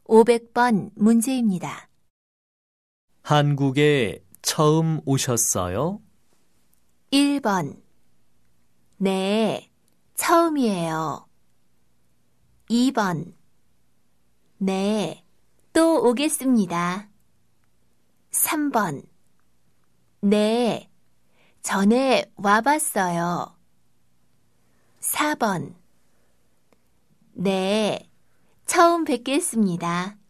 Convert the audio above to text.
500번 문제입니다. 한국에 처음 오셨어요? 1번. 네, 처음이에요. 2번. 네, 또 오겠습니다. 3번. 네, 전에 와봤어요. 4번. 네, 처음 뵙겠습니다.